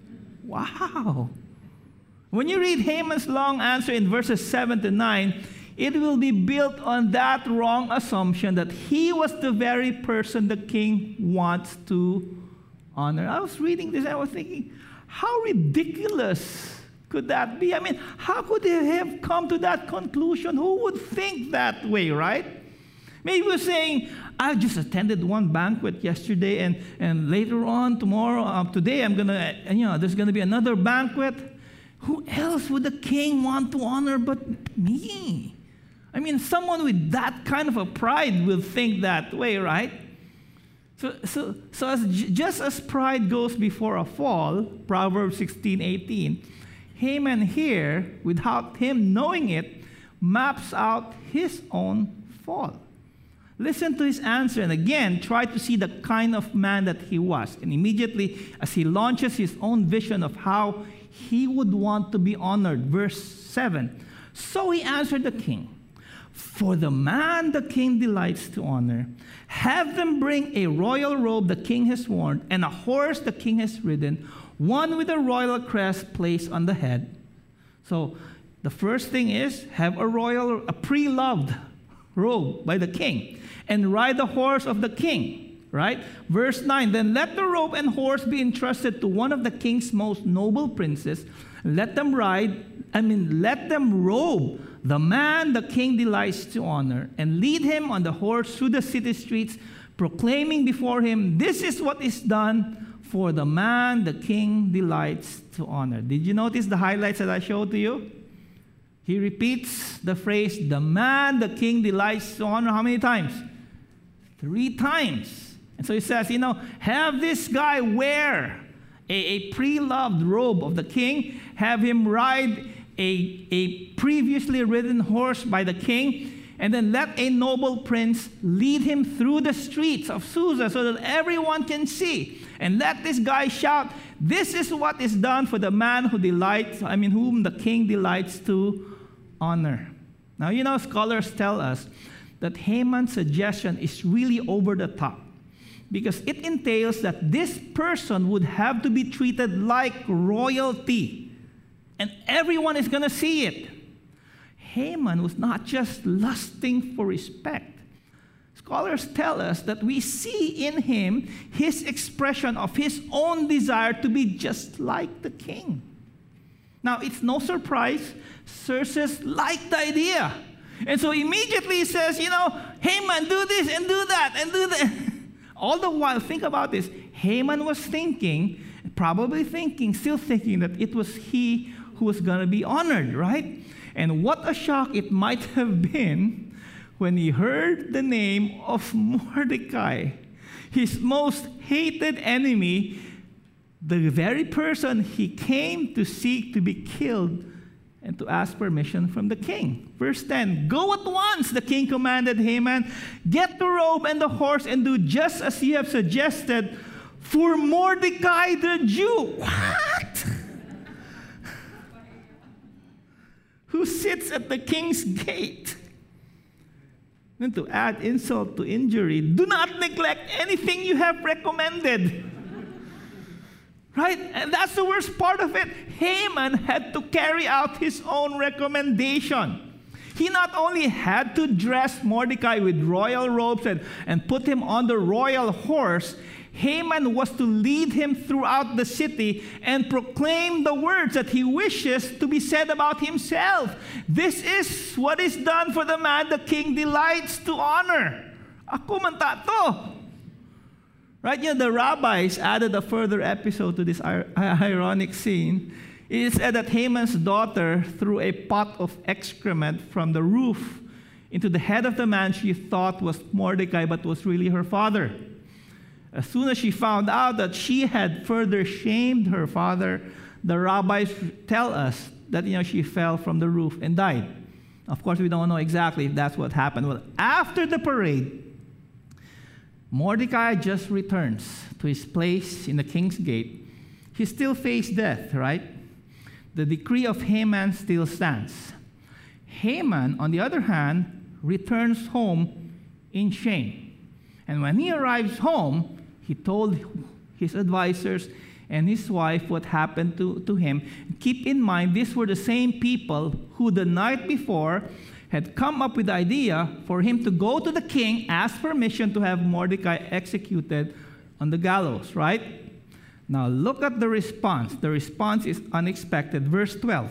Wow. When you read Haman's long answer in verses 7 to 9, it will be built on that wrong assumption that he was the very person the king wants to honor. I was reading this, I was thinking, how ridiculous could that be? I mean, how could they have come to that conclusion? Who would think that way, right? Maybe we're saying, I just attended one banquet yesterday, and later on, tomorrow, today, there's going to be another banquet. Who else would the king want to honor but me? I mean, someone with that kind of a pride will think that way, right? So just as pride goes before a fall, Proverbs 16:18, Haman here, without him knowing it, maps out his own fall. Listen to his answer, and again, try to see the kind of man that he was. And immediately, as he launches his own vision of how he would want to be honored, verse 7. So he answered the king, "For the man the king delights to honor, have them bring a royal robe the king has worn, and a horse the king has ridden, one with a royal crest placed on the head." So the first thing is, have a pre-loved robe by the king, and ride the horse of the king, right? Verse 9, then let the robe and horse be entrusted to one of the king's most noble princes. Let them robe the man the king delights to honor, and lead him on the horse through the city streets, proclaiming before him, "This is what is done for the man the king delights to honor." Did you notice the highlights that I showed to you? He repeats the phrase, "the man the king delights to honor," how many times? 3 times. And so he says, have this guy wear a pre-loved robe of the king, have him ride a previously ridden horse by the king, and then let a noble prince lead him through the streets of Susa so that everyone can see. And let this guy shout, "This is what is done for the man whom the king delights to honor." Now, scholars tell us that Haman's suggestion is really over the top, because it entails that this person would have to be treated like royalty, and everyone is going to see it. Haman was not just lusting for respect. Scholars tell us that we see in him his expression of his own desire to be just like the king. Now, it's no surprise, Xerxes liked the idea. And so immediately he says, Haman, do this and do that and do that. All the while, think about this. Haman was still thinking that it was he who was going to be honored, right? And what a shock it might have been when he heard the name of Mordecai, his most hated enemy, the very person he came to seek to be killed and to ask permission from the king. Verse 10, "Go at once," the king commanded Haman, "get the robe and the horse and do just as you have suggested for Mordecai the Jew." What? Who sits at the king's gate. And to add insult to injury, do not neglect anything you have recommended. Right? And that's the worst part of it. Haman had to carry out his own recommendation. He not only had to dress Mordecai with royal robes and put him on the royal horse, Haman was to lead him throughout the city and proclaim the words that he wishes to be said about himself. This is what is done for the man the king delights to honor. Ako man tato. Right? The rabbis added a further episode to this ironic scene. It is said that Haman's daughter threw a pot of excrement from the roof into the head of the man she thought was Mordecai, but was really her father. As soon as she found out that she had further shamed her father, the rabbis tell us that she fell from the roof and died. Of course, we don't know exactly if that's what happened. Well, after the parade, Mordecai just returns to his place in the king's gate. He still faced death, right? The decree of Haman still stands. Haman, on the other hand, returns home in shame. And when he arrives home, he told his advisors and his wife what happened to him. Keep in mind, these were the same people who the night before had come up with the idea for him to go to the king, ask permission to have Mordecai executed on the gallows, right? Now look at the response. The response is unexpected. Verse 12.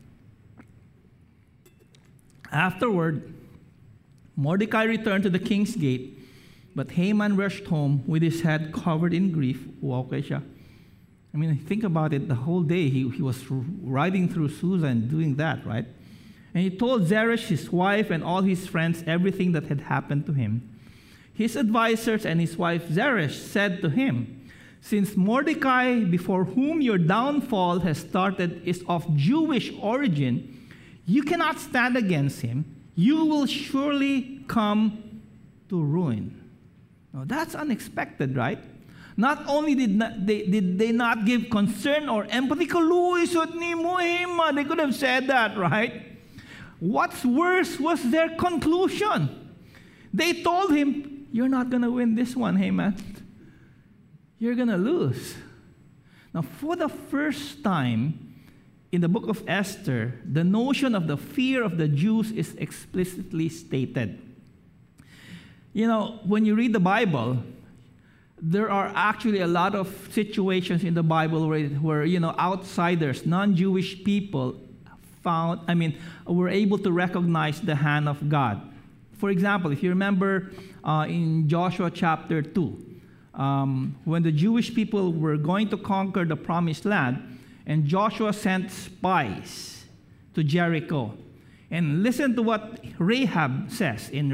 Afterward, Mordecai returned to the king's gate, but Haman rushed home with his head covered in grief. Okay siya. I mean, think about it. The whole day he was riding through Susa and doing that, right? And he told Zeresh, his wife, and all his friends everything that had happened to him. His advisors and his wife Zeresh said to him, "Since Mordecai, before whom your downfall has started, is of Jewish origin, you cannot stand against him. You will surely come to ruin." Now that's unexpected, right? Not only did they not give concern or empathy, they could have said that, right? What's worse was their conclusion. They told him, "You're not going to win this one, Haman. You're going to lose." Now, for the first time in the book of Esther, the notion of the fear of the Jews is explicitly stated. When you read the Bible, there are actually a lot of situations in the Bible where outsiders, non-Jewish people were able to recognize the hand of God. For example, if you remember in Joshua chapter 2, when the Jewish people were going to conquer the promised land, and Joshua sent spies to Jericho. And listen to what Rahab says in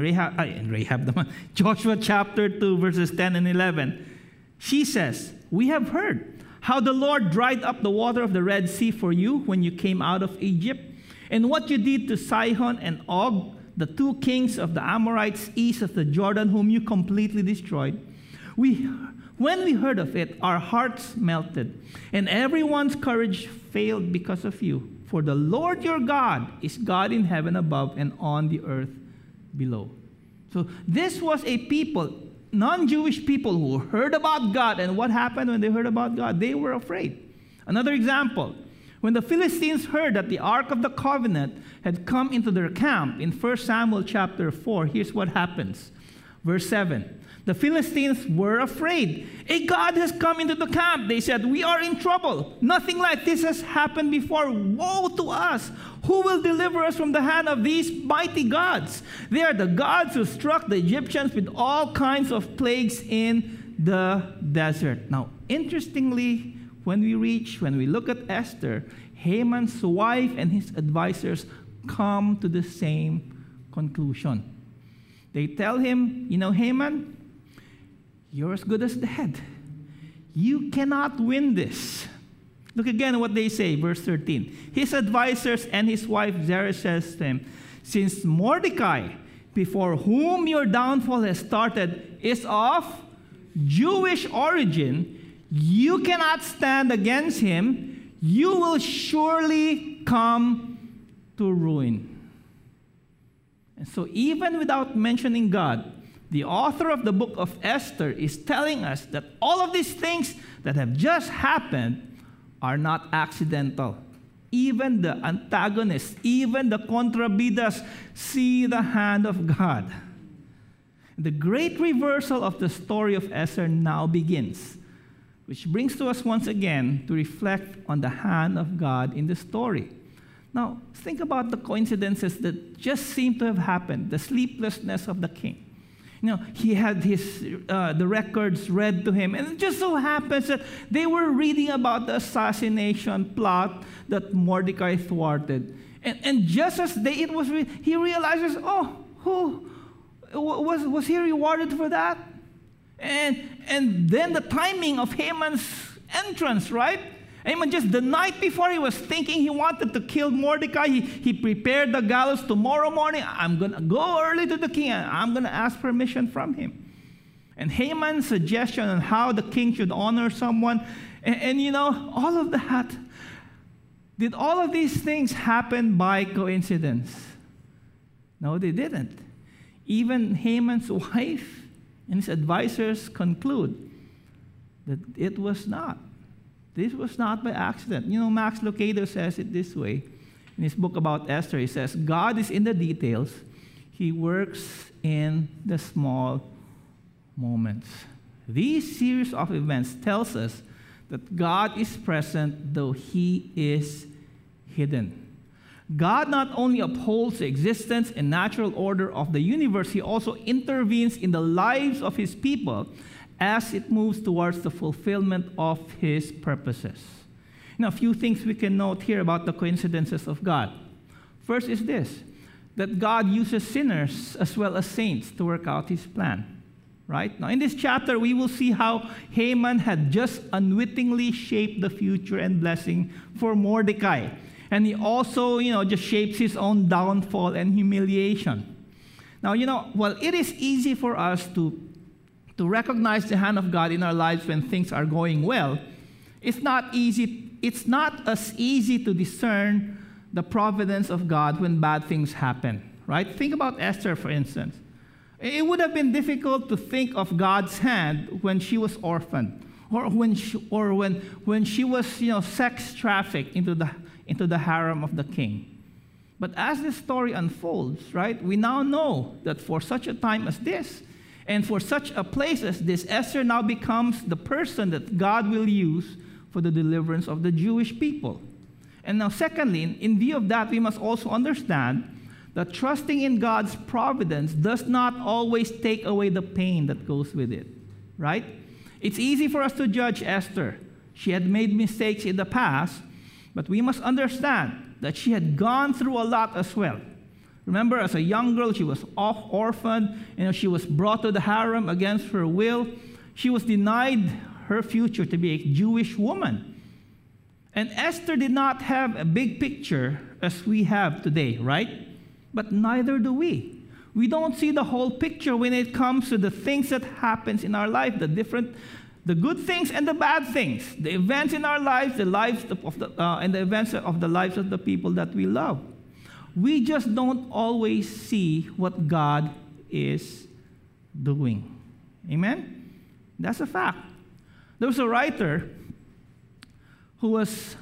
Joshua chapter 2, verses 10 and 11. She says, "We have heard how the Lord dried up the water of the Red Sea for you when you came out of Egypt, and what you did to Sihon and Og, the two kings of the Amorites east of the Jordan, whom you completely destroyed. When we heard of it, our hearts melted, and everyone's courage failed because of you. For the Lord your God is God in heaven above and on the earth below." So this was a people, non-Jewish people, who heard about God. And what happened when they heard about God? They were afraid. Another example, when the Philistines heard that the Ark of the Covenant had come into their camp in 1 Samuel chapter 4, here's what happens. Verse 7. The Philistines were afraid. "A god has come into the camp," they said. "We are in trouble. Nothing like this has happened before. Woe to us! Who will deliver us from the hand of these mighty gods? They are the gods who struck the Egyptians with all kinds of plagues in the desert." Now, interestingly, when we look at Esther, Haman's wife and his advisors come to the same conclusion. They tell him, "Haman, you're as good as dead. You cannot win this." Look again at what they say, verse 13. His advisors and his wife Zeresh says to him, "Since Mordecai, before whom your downfall has started, is of Jewish origin, you cannot stand against him. You will surely come to ruin." And so even without mentioning God, the author of the book of Esther is telling us that all of these things that have just happened are not accidental. Even the antagonists, even the contrabidas see the hand of God. The great reversal of the story of Esther now begins, which brings to us once again to reflect on the hand of God in the story. Now, think about the coincidences that just seem to have happened, the sleeplessness of the king. He had the records read to him, and it just so happens that they were reading about the assassination plot that Mordecai thwarted. And just as he realizes, who was he rewarded for that? And then the timing of Haman's entrance, right? Haman, just the night before, he was thinking he wanted to kill Mordecai. He prepared the gallows. Tomorrow morning, I'm going to go early to the king, and I'm going to ask permission from him. And Haman's suggestion on how the king should honor someone, and all of that. Did all of these things happen by coincidence? No, they didn't. Even Haman's wife and his advisors conclude that it was not. This was not by accident. Max Lucado says it this way. In his book about Esther, he says, God is in the details. He works in the small moments. These series of events tells us that God is present, though he is hidden. God not only upholds the existence and natural order of the universe, he also intervenes in the lives of his people as it moves towards the fulfillment of his purposes. A few things we can note here about the coincidences of God. First is this, that God uses sinners as well as saints to work out his plan. Right? Now, in this chapter, we will see how Haman had just unwittingly shaped the future and blessing for Mordecai. And he also, just shapes his own downfall and humiliation. Now, while it is easy for us to recognize the hand of God in our lives when things are going well, it's not as easy to discern the providence of God when bad things happen, right? Think about Esther, for instance. It would have been difficult to think of God's hand when she was orphaned, or when she was, sex trafficked into the harem of the king. But as this story unfolds, right, we now know that for such a time as this, and for such a place as this, Esther now becomes the person that God will use for the deliverance of the Jewish people. And now, secondly, in view of that, we must also understand that trusting in God's providence does not always take away the pain that goes with it, right? It's easy for us to judge Esther. She had made mistakes in the past, but we must understand that she had gone through a lot as well. Remember, as a young girl, she was orphaned. She was brought to the harem against her will. She was denied her future to be a Jewish woman. And Esther did not have a big picture as we have today, right? But neither do we. We don't see the whole picture when it comes to the things that happens in our life, the good things and the bad things, the events in our lives, and the events of the lives of the people that we love. We just don't always see what God is doing. Amen? That's a fact. There was a writer who was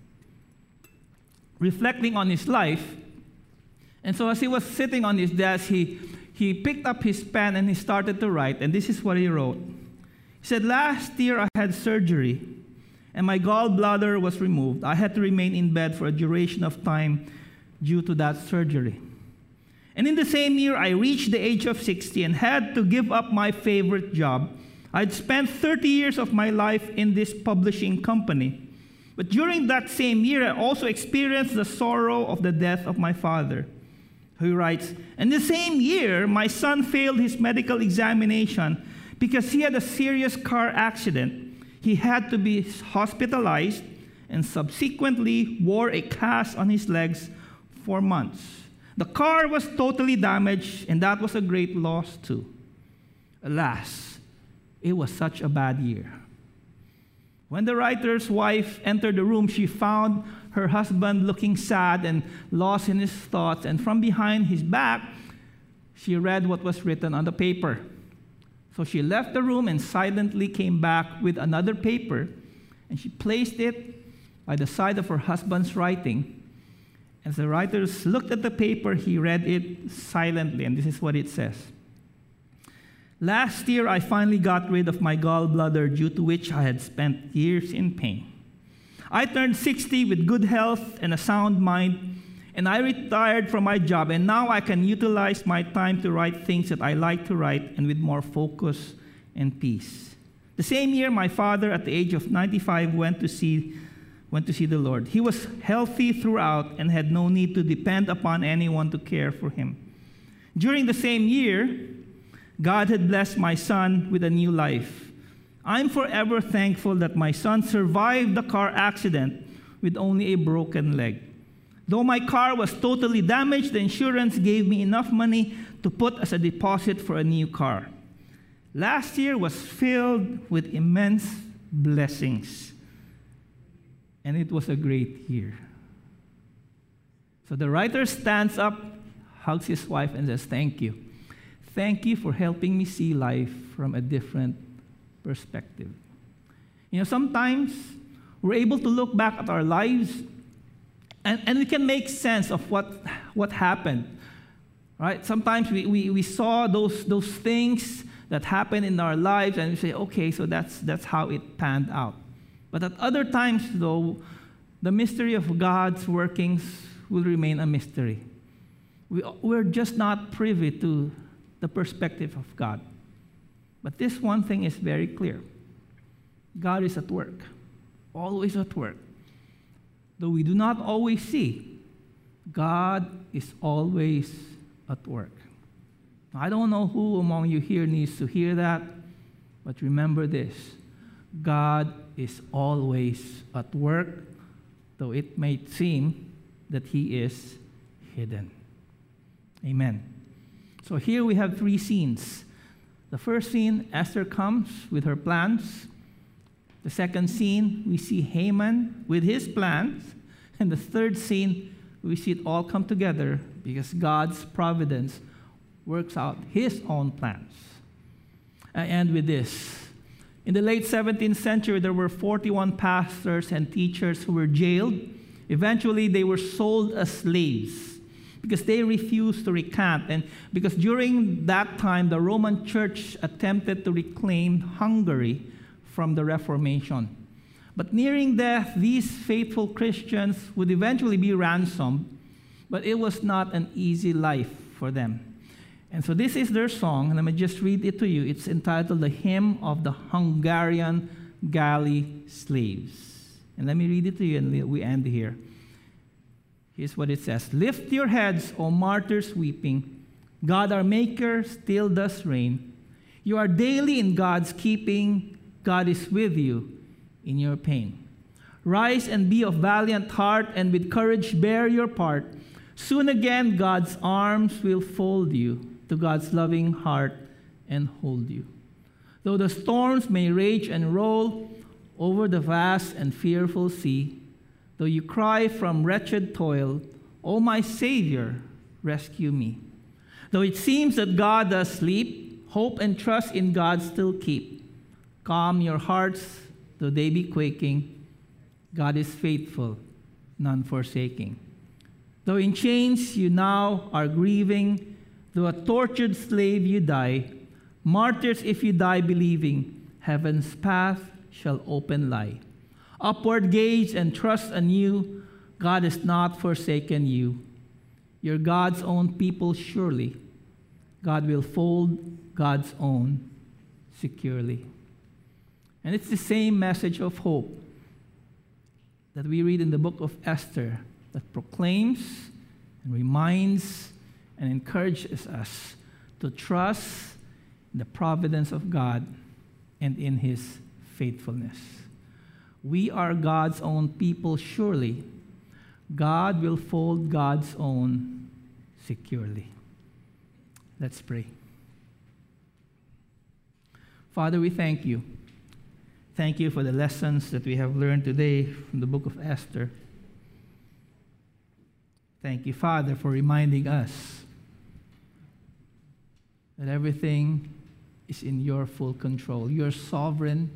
reflecting on his life. And so as he was sitting on his desk, he picked up his pen and he started to write. And this is what he wrote. He said, "Last year I had surgery and my gallbladder was removed. I had to remain in bed for a duration of time due to that surgery. And in the same year, I reached the age of 60 and had to give up my favorite job. I'd spent 30 years of my life in this publishing company. But during that same year, I also experienced the sorrow of the death of my father." He writes, "In the same year, my son failed his medical examination because he had a serious car accident. He had to be hospitalized and subsequently wore a cast on his legs for months. The car was totally damaged, and that was a great loss too. Alas, it was such a bad year." When the writer's wife entered the room, she found her husband looking sad and lost in his thoughts, and from behind his back, she read what was written on the paper. So she left the room and silently came back with another paper, and she placed it by the side of her husband's writing. As the writer looked at the paper, he read it silently, and this is what it says. Last year, I finally got rid of my gallbladder, due to which I had spent years in pain. I turned 60 with good health and a sound mind, and I retired from my job, and now I can utilize my time to write things that I like to write and with more focus and peace. The same year, my father, at the age of 95, went to see the Lord. He was healthy throughout and had no need to depend upon anyone to care for him. During the same year, God had blessed my son with a new life. I'm forever thankful that my son survived the car accident with only a broken leg. Though my car was totally damaged, the insurance gave me enough money to put as a deposit for a new car. Last year was filled with immense blessings, and it was a great year. So the writer stands up, hugs his wife, and says, "Thank you. Thank you for helping me see life from a different perspective." You know, sometimes we're able to look back at our lives and we can make sense of what happened, right? Sometimes we saw those things that happened in our lives and we say, okay, so that's how it panned out. But at other times, though, the mystery of God's workings will remain a mystery. We're just not privy to the perspective of God. But this one thing is very clear. God is at work, always at work. Though we do not always see, God is always at work. I don't know who among you here needs to hear that, but remember this: God is always at work, though it may seem that He is hidden. Amen. So here we have three scenes. The first scene, Esther comes with her plans. The second scene, we see Haman with his plans. And the third scene, we see it all come together because God's providence works out His own plans. I end with this. In the late 17th century, there were 41 pastors and teachers who were jailed. Eventually, they were sold as slaves because they refused to recant, and because during that time, the Roman Church attempted to reclaim Hungary from the Reformation. But nearing death, these faithful Christians would eventually be ransomed, but it was not an easy life for them. And so this is their song, and let me just read it to you. It's entitled, "The Hymn of the Hungarian Galley Slaves." And let me read it to you, and we end here. Here's what it says. "Lift your heads, O martyrs weeping. God our Maker still does reign. You are daily in God's keeping. God is with you in your pain. Rise and be of valiant heart, and with courage bear your part. Soon again God's arms will fold you to God's loving heart and hold you. Though the storms may rage and roll over the vast and fearful sea, though you cry from wretched toil, O my Savior, rescue me. Though it seems that God does sleep, hope and trust in God still keep. Calm your hearts, though they be quaking. God is faithful, none forsaking. Though in chains you now are grieving, though a tortured slave you die, martyrs if you die believing, heaven's path shall open lie. Upward gaze and trust anew, God has not forsaken you. You're God's own people surely. God will fold God's own securely." And it's the same message of hope that we read in the book of Esther that proclaims and reminds and encourages us to trust in the providence of God and in His faithfulness. We are God's own people surely. God will fold God's own securely. Let's pray. Father, we thank you. Thank you for the lessons that we have learned today from the book of Esther. Thank you, Father, for reminding us that everything is in your full control. You're sovereign.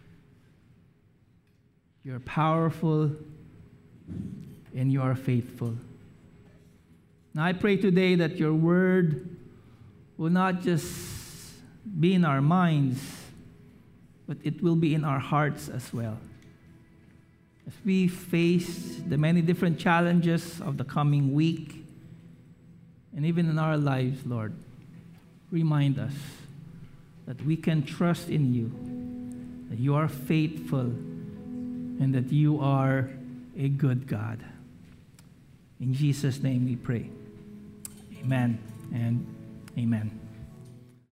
You're powerful. And you are faithful. Now I pray today that your word will not just be in our minds, but it will be in our hearts as well. As we face the many different challenges of the coming week, and even in our lives, Lord, remind us that we can trust in you, that you are faithful, and that you are a good God. In Jesus' name we pray. Amen and amen.